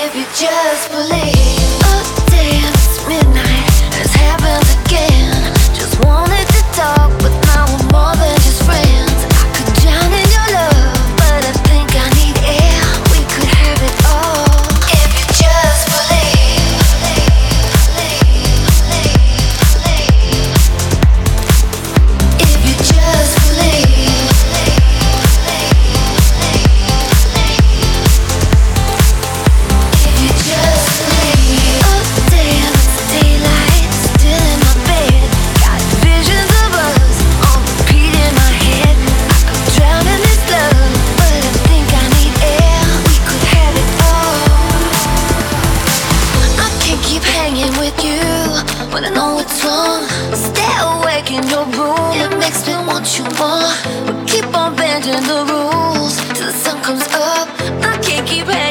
If you just believe. Oh damn, it's midnight, and it's happened again. Just wanted to talk, but now we're more than just friends. I could drown in your love, but I think I need air. We could have it all. If you just believe. If you just believe. If you just believe. Oh damn, it's daylight, still in my bed. Got visions of us on repeat in my head. I could drown in this love, but I think I need air. We could have it all. I can't keep hanging with you when I know it's wrong. Stay awake in your room, it makes me want you more. But keep on bending the rules till the sun comes up. I can't keep hanging